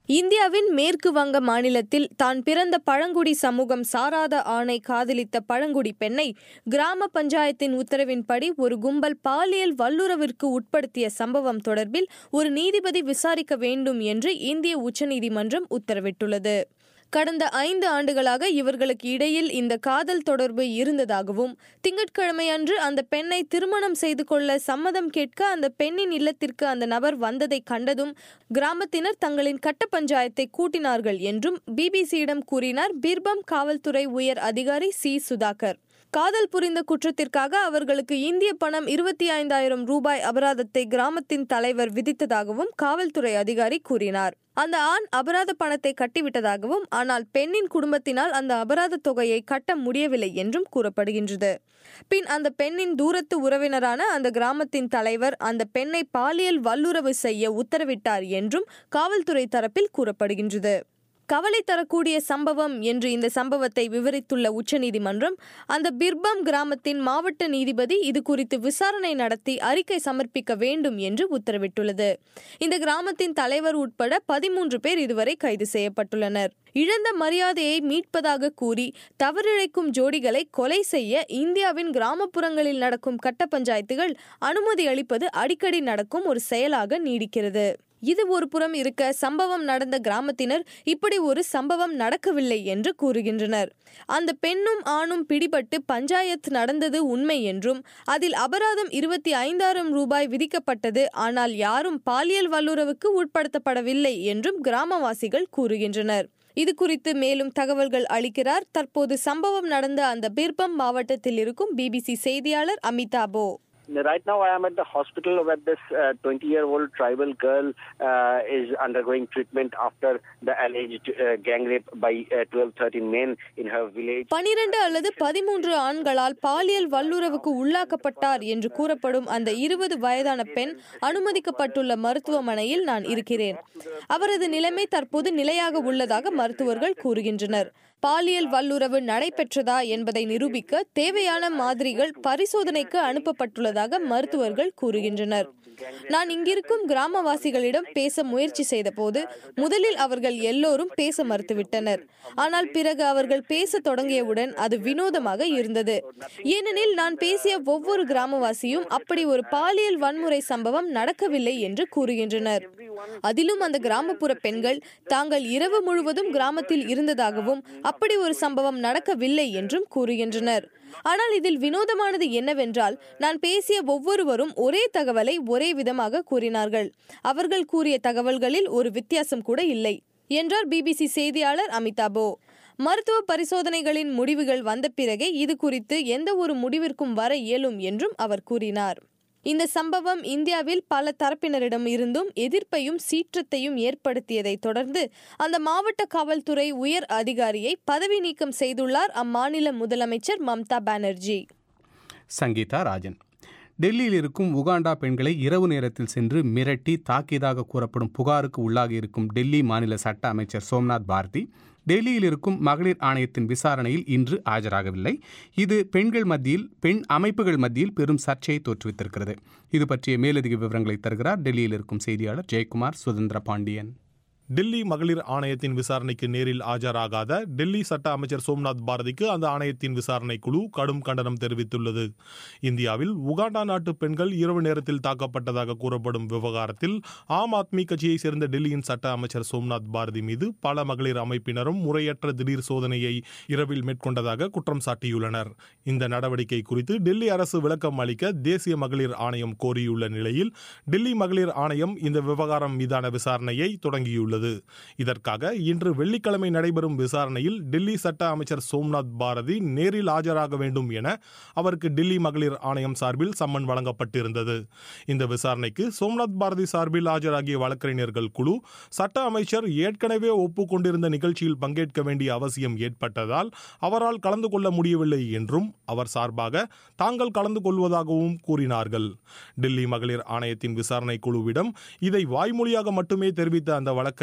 இந்தியாவின் மேற்கு வங்க மாநிலத்தில் தான் பிறந்த பழங்குடி சமூகம் சாராத ஆணை காதலித்த பழங்குடி பெண்ணை கிராம பஞ்சாயத்தின் உத்தரவின்படி ஒரு கும்பல் பாலியல் வல்லுறவிற்கு உட்படுத்திய சம்பவம் தொடர்பில் ஒரு நீதிபதி விசாரிக்க வேண்டும் என்று இந்திய உச்சநீதிமன்றம் உத்தரவிட்டுள்ளது. கடந்த ஐந்து ஆண்டுகளாக இவர்களுக்கு இடையில் இந்த காதல் தொடர்பு இருந்ததாகவும் திங்கட்கிழமை அன்று அந்த பெண்ணை திருமணம் செய்து கொள்ள சம்மதம் கேட்க அந்த பெண்ணின் இல்லத்திற்கு அந்த நபர் வந்ததை கண்டதும் கிராமத்தினர் தங்களின் கட்ட பஞ்சாயத்தை கூட்டினார்கள் என்றும் பிபிசியிடம் கூறினார் பீர்பம் காவல்துறை உயர் அதிகாரி சி சுதாகர். காதல் புரிந்த குற்றத்திற்காக அவர்களுக்கு இந்திய பணம் இருபத்தி ஐந்தாயிரம் ரூபாய் அபராதத்தை கிராமத்தின் தலைவர் விதித்ததாகவும் காவல்துறை அதிகாரி கூறினார். அந்த ஆண் அபராத பணத்தை கட்டிவிட்டதாகவும் ஆனால் பெண்ணின் குடும்பத்தினால் அந்த அபராத தொகையை கட்ட முடியவில்லை என்றும் கூறப்படுகின்றது. பின் அந்த பெண்ணின் தூரத்து உறவினரான அந்த கிராமத்தின் தலைவர் அந்த பெண்ணை பாலியல் வல்லுறவு செய்ய உத்தரவிட்டார் என்றும் காவல்துறை தரப்பில் கூறப்படுகின்றது. கவலை தரக்கூடிய சம்பவம் என்று இந்த சம்பவத்தை விவரித்துள்ள உச்சநீதிமன்றம் அந்த பிர்பம் கிராமத்தின் மாவட்ட நீதிபதி இது குறித்து விசாரணை நடத்தி அறிக்கை சமர்ப்பிக்க வேண்டும் என்று உத்தரவிட்டுள்ளது. இந்த கிராமத்தின் தலைவர் உட்பட பதிமூன்று பேர் இதுவரை கைது செய்யப்பட்டுள்ளனர். இழந்த மரியாதையை மீட்பதாக கூறி தவறிழைக்கும் ஜோடிகளை கொலை செய்ய இந்தியாவின் கிராமப்புறங்களில் நடக்கும் கட்ட பஞ்சாயத்துகள் அனுமதி அளிப்பது அடிக்கடி நடக்கும் ஒரு செயலாக நீடிக்கிறது. இது ஒரு புறம் இருக்க சம்பவம் நடந்த கிராமத்தினர் இப்படி ஒரு சம்பவம் நடக்கவில்லை என்று கூறுகின்றனர். அந்த பெண்ணும் ஆணும் பிடிபட்டு பஞ்சாயத்து நடந்தது உண்மை என்றும் அதில் அபராதம் இருபத்தி ஐந்தாயிரம் ரூபாய் விதிக்கப்பட்டது, ஆனால் யாரும் பாலியல் வல்லுறவுக்கு உட்படுத்தப்படவில்லை என்றும் கிராமவாசிகள் கூறுகின்றனர். இது குறித்து மேலும் தகவல்கள் அளிக்கிறார் தற்போது சம்பவம் நடந்த அந்த பிர்பம் மாவட்டத்தில் இருக்கும் பிபிசி செய்தியாளர் அமிதாபோ. Right now I am at the hospital where this uh, twenty-year-old tribal girl uh, is undergoing treatment after the alleged uh, gang rape by uh, twelve thirteen men in her village. பனிரெண்டு அல்லது பதிமூன்று ஆண்களால் பாலியல் வல்லுறவுக்கு உள்ளாக்கப்பட்டார் என்று கூறப்படும் அந்த இருபது வயதான பெண் அனுமதிக்கப்பட்டுள்ள மருத்துவமனையில் நான் இருக்கிறேன். அவரது நிலைமை தற்போது நிலையாக உள்ளதாக மருத்துவர்கள் கூறுகின்றனர். பாலியல் வல்லுறவு நடைபெற்றதா என்பதை நிரூபிக்க தேவையான மாதிரிகள் பரிசோதனைக்கு அனுப்பப்பட்டுள்ளதாக மருத்துவர்கள் கூறுகின்றனர். நான் இங்கிருக்கும் கிராமவாசிகளிடம் பேச முயற்சி செய்த போது முதலில் அவர்கள் எல்லோரும் பேச மறுத்துவிட்டனர். ஆனால் பிறகு அவர்கள் பேச தொடங்கியவுடன் அது வினோதமாக இருந்தது. ஏனெனில் நான் பேசிய ஒவ்வொரு கிராமவாசியும் அப்படி ஒரு பாலியல் வன்முறை சம்பவம் நடக்கவில்லை என்று கூறுகின்றனர். அதிலும் அந்த கிராமப்புற பெண்கள் தாங்கள் இரவு முழுவதும் கிராமத்தில் இருந்ததாகவும் அப்படி ஒரு சம்பவம் நடக்கவில்லை என்றும் கூறுகின்றனர். ஆனால் இதில் வினோதமானது என்னவென்றால் நான் பேசிய ஒவ்வொருவரும் ஒரே தகவலை ஒரே விதமாக கூறினார்கள். அவர்கள் கூறிய தகவல்களில் ஒரு வித்தியாசம் கூட இல்லை என்றார் பிபிசி செய்தியாளர் அமிதாபோ. மருத்துவ பரிசோதனைகளின் முடிவுகள் வந்த பிறகே இது குறித்து எந்த ஒரு முடிவிற்கும் வர இயலும் என்றும் அவர் கூறினார். இந்த சம்பவம் இந்தியாவில் பல தரப்பினரிடம் இருந்தும் எதிர்ப்பையும் சீற்றத்தையும் ஏற்படுத்தியதை தொடர்ந்து அந்த மாவட்ட காவல்துறை உயர் அதிகாரியை பதவி நீக்கம் செய்துள்ளார் அம்மாநில முதலமைச்சர் மம்தா பானர்ஜி. சங்கீதா ராஜன். டெல்லியில் இருக்கும் உகாண்டா பெண்களை இரவு நேரத்தில் சென்று மிரட்டி தாக்கியதாக கூறப்படும் புகாருக்கு உள்ளாகி இருக்கும் டெல்லி மாநில சட்ட அமைச்சர் சோம்நாத் பாரதி டெல்லியில் இருக்கும் மகளிர் ஆணையத்தின் விசாரணையில் இன்று ஆஜராகவில்லை. இது பெண்கள் மத்தியில் பெண் அமைப்புகள் மத்தியில் பெரும் சர்ச்சையை தோற்றுவித்திருக்கிறது. இது பற்றிய மேலதிக விவரங்களை தருகிறார் டெல்லியில் இருக்கும் செய்தியாளர் ஜெயக்குமார் சுதந்திர பாண்டியன். டெல்லி மகளிர் ஆணையத்தின் விசாரணைக்கு நேரில் ஆஜராகாத டெல்லி சட்ட அமைச்சர் சோம்நாத் பாரதிக்கு அந்த ஆணையத்தின் விசாரணை குழு கடும் கண்டனம் தெரிவித்துள்ளது. இந்தியாவில் உகாண்டா நாட்டு பெண்கள் இரவு நேரத்தில் தாக்கப்பட்டதாக கூறப்படும் விவகாரத்தில் ஆம் ஆத்மி கட்சியை சேர்ந்த டெல்லியின் சட்ட அமைச்சர் சோம்நாத் பாரதி மீது பல மகளிர் அமைப்பினரும் முறையற்ற திடீர் சோதனையை இரவில் மேற்கொண்டதாக குற்றம் சாட்டியுள்ளனர். இந்த நடவடிக்கை குறித்து டெல்லி அரசு விளக்கம் அளிக்க தேசிய மகளிர் ஆணையம் கோரியுள்ள நிலையில் டெல்லி மகளிர் ஆணையம் இந்த விவகாரம் மீதான விசாரணையை தொடங்கியுள்ளது. இதற்காக இன்று வெள்ளிக்கிழமை நடைபெறும் விசாரணையில் டெல்லி சட்ட அமைச்சர் சோம்நாத் பாரதி நேரில் ஆஜராக வேண்டும் என அவருக்கு டெல்லி மகளிர் ஆணையம் சார்பில் சம்மன் வழங்கப்பட்டிருந்தது. இந்த விசாரணைக்கு சோம்நாத் பாரதி சார்பில் ஆஜராகிய வழக்கறிஞர்கள் குழு சட்ட அமைச்சர் ஏற்கனவே ஒப்புக்கொண்டிருந்த நிகழ்ச்சியில் பங்கேற்க வேண்டிய அவசியம் ஏற்பட்டதால் அவரால் கலந்து கொள்ள முடியவில்லை என்றும் அவர் சார்பாக தாங்கள் கலந்து கொள்வதாகவும் கூறினார்கள். டெல்லி மகளிர் ஆணையத்தின் விசாரணை குழுவிடம் இதை வாய்மொழியாக மட்டுமே தெரிவித்த அந்த வழக்கறிஞர்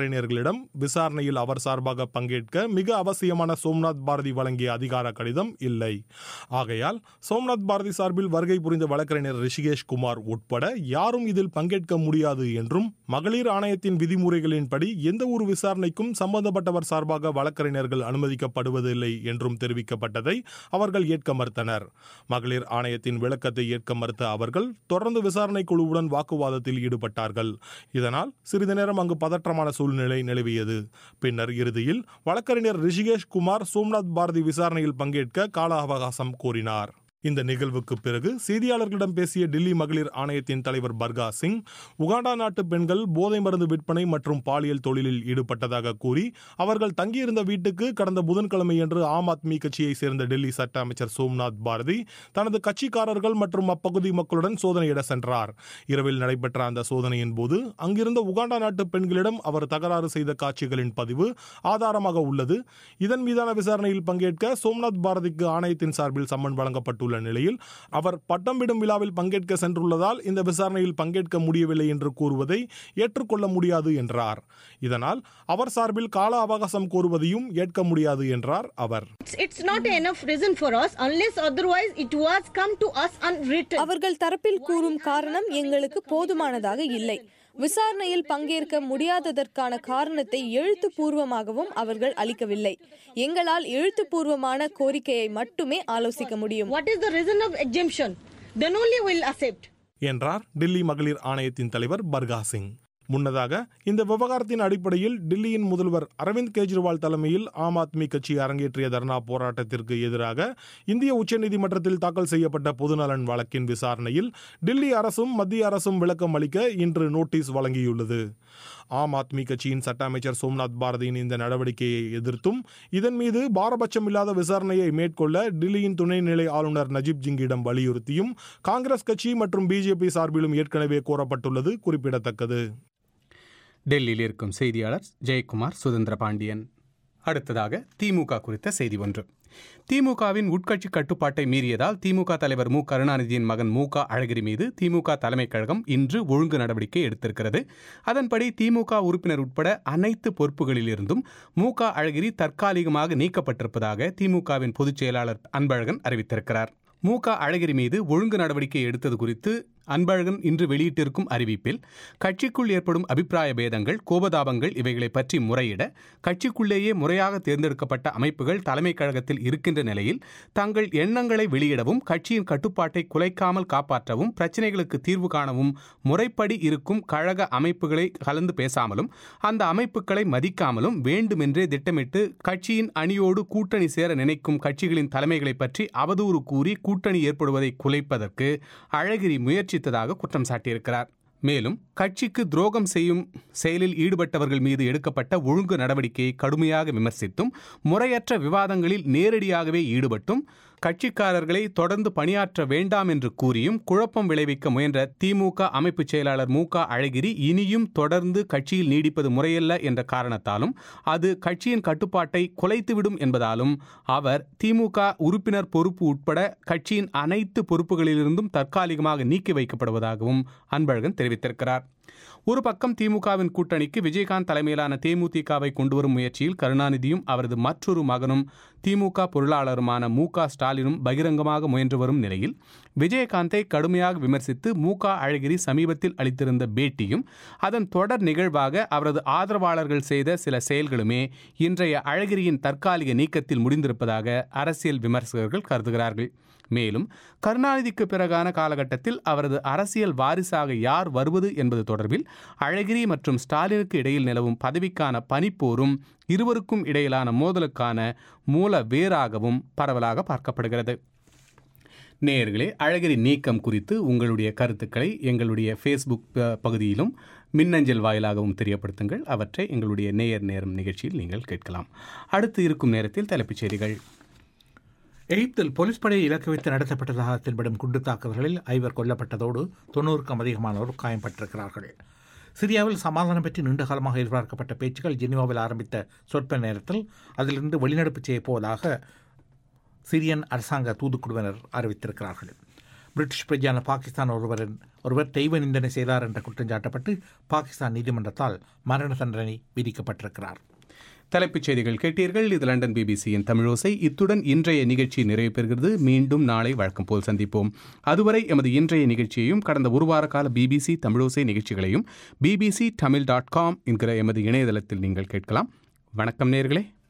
வழக்கறிஞர்களிடம் விசாரணையில் அவர் சார்பாக பங்கேற்க மிக அவசியமான சோம்நாத் பாரதி வழங்கிய அதிகார கடிதம் இல்லை. ஆகையால் சோம்நாத் பாரதி சார்பில் வருகை புரிந்த வழக்கறிஞர் ரிஷிகேஷ் குமார் உட்பட யாரும் இதில் பங்கேற்க முடியாது என்றும் மகளிர் ஆணையத்தின் விதிமுறைகளின்படி எந்த ஒரு விசாரணைக்கும் சம்பந்தப்பட்டவர் சார்பாக வழக்கறிஞர்கள் அனுமதிக்கப்படுவதில்லை என்றும் தெரிவிக்கப்பட்டதை அவர்கள் ஏற்க மறுத்தனர். மகளிர் ஆணையத்தின் விளக்கத்தை ஏற்க மறுத்த அவர்கள் தொடர்ந்து விசாரணை குழுவுடன் வாக்குவாதத்தில் ஈடுபட்டார்கள். இதனால் சிறிது நேரம் அங்கு பதற்றமான சூழ்நிலை நிலவியது. பின்னர் இறுதியில் வழக்கறிஞர் ரிஷிகேஷ் குமார் சோம்நாத் பாரதி விசாரணையில் பங்கேற்க கால அவகாசம் கோரினார். இந்த நிகழ்வுக்கு பிறகு செய்தியாளர்களிடம் பேசிய டில்லி மகளிர் ஆணையத்தின் தலைவர் பர்கா சிங், உகாண்டா நாட்டு பெண்கள் போதை மருந்து விற்பனை மற்றும் பாலியல் தொழிலில் ஈடுபட்டதாக கூறி அவர்கள் தங்கியிருந்த வீட்டுக்கு கடந்த புதன்கிழமையன்று ஆம் ஆத்மி கட்சியை சேர்ந்த டெல்லி சட்ட அமைச்சர் சோம்நாத் பாரதி தனது கட்சிக்காரர்கள் மற்றும் அப்பகுதி மக்களுடன் சோதனையிட சென்றார். இரவில் நடைபெற்ற அந்த சோதனையின் போது அங்கிருந்த உகாண்டா நாட்டு பெண்களிடம் அவர் தகராறு செய்த காட்சிகளின் பதிவு ஆதாரமாக உள்ளது. இதன் மீதான விசாரணையில் பங்கேற்க சோம்நாத் பாரதிக்கு ஆணையத்தின் சார்பில் சம்மன் வழங்கப்பட்டுள்ளது நிலையில் அவர் பட்டம் விடும் விழாவில் பங்கேற்க சென்றுள்ளதால் இந்த விசாரணையில் பங்கேற்க முடியவில்லை என்று கூறுவதை ஏற்றுக்கொள்ள முடியாது என்றார். இதனால் அவர் சார்பில் கால அவகாசம் கோருவதையும் ஏற்க முடியாது என்றார் அவர். அவர்கள் தரப்பில் கூறும் காரணம் எங்களுக்கு போதுமானதாக இல்லை. விசாரணையில் பங்கேற்க முடியாததற்கான காரணத்தை எழுத்துப்பூர்வமாகவும் அவர்கள் அளிக்கவில்லை. எங்களால் எழுத்துப்பூர்வமான கோரிக்கையை மட்டுமே ஆலோசிக்க முடியும். என்றார் டில்லி மகளிர் ஆணையத்தின் தலைவர் பர்கா சிங். முன்னதாக இந்த விவகாரத்தின் அடிப்படையில் டில்லியின் முதல்வர் அரவிந்த் கெஜ்ரிவால் தலைமையில் ஆம் ஆத்மி கட்சி அரங்கேற்றிய தர்ணா போராட்டத்திற்கு எதிராக இந்திய உச்சநீதிமன்றத்தில் தாக்கல் செய்யப்பட்ட பொதுநலன் வழக்கின் விசாரணையில் டில்லி அரசும் மத்திய அரசும் விளக்கம் அளிக்க இன்று நோட்டீஸ் வழங்கியுள்ளது. ஆம் ஆத்மி கட்சியின் சட்ட அமைச்சர் சோம்நாத் பாரதியின் இந்த நடவடிக்கையை எதிர்த்தும் இதன் மீது பாரபட்சமில்லாத விசாரணையை மேற்கொள்ள டில்லியின் துணைநிலை ஆளுநர் நஜீப் ஜிங்கிடம் வலியுறுத்தியும் காங்கிரஸ் கட்சி மற்றும் பிஜேபி சார்பிலும் ஏற்கனவே கோரப்பட்டுள்ளது குறிப்பிடத்தக்கது. டெல்லியில் இருக்கும் செய்தியாளர் ஜெயக்குமார் சுதந்திர பாண்டியன். அடுத்ததாக திமுக குறித்த செய்தி ஒன்று. திமுகவின் உட்கட்சி கட்டுப்பாட்டை மீறியதால் திமுக தலைவர் மு கருணாநிதியின் மகன் மு க அழகிரி மீது திமுக தலைமைக் கழகம் இன்று ஒழுங்கு நடவடிக்கை எடுத்திருக்கிறது. அதன்படி திமுக உறுப்பினர் உட்பட அனைத்து பொறுப்புகளிலிருந்தும் மு க அழகிரி தற்காலிகமாக நீக்கப்பட்டிருப்பதாக திமுகவின் பொதுச் செயலாளர் அன்பழகன் அறிவித்திருக்கிறார். மு க அழகிரி மீது ஒழுங்கு நடவடிக்கை எடுத்தது குறித்து அன்பழகன் இன்று வெளியிட்டிருக்கும் அறிவிப்பில் கட்சிக்குள் ஏற்படும் அபிப்பிராய பேதங்கள், கோபதாபங்கள் இவைகளை பற்றி முறையிட கட்சிக்குள்ளேயே முறையாக தேர்ந்தெடுக்கப்பட்ட அமைப்புகள் தலைமைக் கழகத்தில் இருக்கின்ற நிலையில் தங்கள் எண்ணங்களை வெளியிடவும் கட்சியின் கட்டுப்பாட்டை குலைக்காமல் காப்பாற்றவும் பிரச்சினைகளுக்கு தீர்வு காணவும் முறைப்படி இருக்கும் கழக அமைப்புகளை கலந்து பேசாமலும் அந்த அமைப்புகளை மதிக்காமலும் வேண்டுமென்றே திட்டமிட்டு கட்சியின் அணியோடு கூட்டணி சேர நினைக்கும் கட்சிகளின் தலைமைகளை பற்றி அவதூறு கூறி கூட்டணி ஏற்படுவதை குலைப்பதற்கு அழகிரி முயற்சி குற்றம் சாட்டியிருக்கிறார். மேலும் கட்சிக்கு துரோகம் செய்யும் செயலில் ஈடுபட்டவர்கள் மீது எடுக்கப்பட்ட ஒழுங்கு நடவடிக்கையை கடுமையாக விமர்சித்தும் முறையற்ற விவாதங்களில் நேரடியாகவே ஈடுபட்டும் கட்சிக்காரர்களை தொடர்ந்து பணியாற்ற வேண்டாம் என்று கூறியும் குழப்பம் விளைவிக்க முயன்ற திமுக அமைப்பு செயலாளர் மு க அழகிரி இனியும் தொடர்ந்து கட்சியில் நீடிப்பது முறையல்ல என்ற காரணத்தாலும் அது கட்சியின் கட்டுப்பாட்டை குலைத்துவிடும் என்பதாலும் அவர் திமுக உறுப்பினர் பொறுப்பு உட்பட கட்சியின் அனைத்து பொறுப்புகளிலிருந்தும் தற்காலிகமாக நீக்கி வைக்கப்படுவதாகவும் அன்பழகன் தெரிவித்திருக்கிறார். ஒரு பக்கம் திமுகவின் கூட்டணிக்கு விஜயகாந்த் தலைமையிலான தேமுதிகவை கொண்டுவரும் முயற்சியில் கருணாநிதியும் அவரது மற்றொரு மகனும் திமுக பொருளாளருமான மு க ஸ்டாலினும் பகிரங்கமாக முயன்று வரும் நிலையில் விஜயகாந்தை கடுமையாக விமர்சித்து மு க அழகிரி சமீபத்தில் அளித்திருந்த பேட்டியும் அதன் தொடர் நிகழ்வாக அவரது ஆதரவாளர்கள் செய்த சில செயல்களுமே இன்றைய அழகிரியின் தற்காலிக நீக்கத்தில் முடிந்திருப்பதாக அரசியல் விமர்சகர்கள் கருதுகிறார்கள். மேலும் கருணாநிதிக்கு பிறகான காலகட்டத்தில் அவரது அரசியல் வாரிசாக யார் வருவது என்பது தொடர்பில் அழகிரி மற்றும் ஸ்டாலினுக்கு இடையில் நிலவும் பதவிக்கான பனிப்போரும் இருவருக்கும் இடையிலான மோதலுக்கான மூல வேறாகவும் பரவலாக பார்க்கப்படுகிறது. நேயர்களே, அழகிரி நீக்கம் குறித்து உங்களுடைய கருத்துக்களை எங்களுடைய ஃபேஸ்புக் பகுதியிலும் மின்னஞ்சல் வாயிலாகவும் தெரியப்படுத்துங்கள். அவற்றை எங்களுடைய நேயர் நேரம் நிகழ்ச்சியில் நீங்கள் கேட்கலாம். அடுத்து இருக்கும் நேரத்தில் தலைப்புச் செய்திகள். எகிப்தில் போலீஸ் படையை இலக்கு வைத்து நடத்தப்பட்டதாக தென்படும் குண்டு தாக்குதல்களில் ஐவர் கொல்லப்பட்டதோடு தொண்ணூறுக்கும் அதிகமானோர் காயம்பட்டிருக்கிறார்கள். சிரியாவில் சமாதானம் பற்றி நீண்ட காலமாக எதிர்பார்க்கப்பட்ட பேச்சுக்கள் ஜெனீவாவில் ஆரம்பித்த சொற்ப நேரத்தில் அதிலிருந்து வெளிநடப்பு செய்யப் போவதாக சிரியன் அரசாங்க தூதுக்குழுவினர் அறிவித்திருக்கிறார்கள். பிரிட்டிஷ் பிரஜையான பாகிஸ்தான் ஒருவரின் ஒருவர் தெய்வ நிந்தனை செய்தார் என்ற குற்றம் சாட்டப்பட்டு பாகிஸ்தான் நீதிமன்றத்தால் மரண தண்டனை விதிக்கப்பட்டிருக்கிறார். தலைப்புச் செய்திகள் கேட்டீர்கள். இது லண்டன் பிபிசியின் தமிழோசை. இத்துடன் இன்றைய நிகழ்ச்சி நிறைவு பெறுகிறது. மீண்டும் நாளை வழக்கம் போல் சந்திப்போம். அதுவரை எமது இன்றைய நிகழ்ச்சியையும் கடந்த ஒரு வார கால பிபிசி தமிழோசை நிகழ்ச்சிகளையும் பிபிசி தமிழ் டாட் காம் என்கிற எமது இணையதளத்தில் நீங்கள் கேட்கலாம். வணக்கம் நேயர்களே.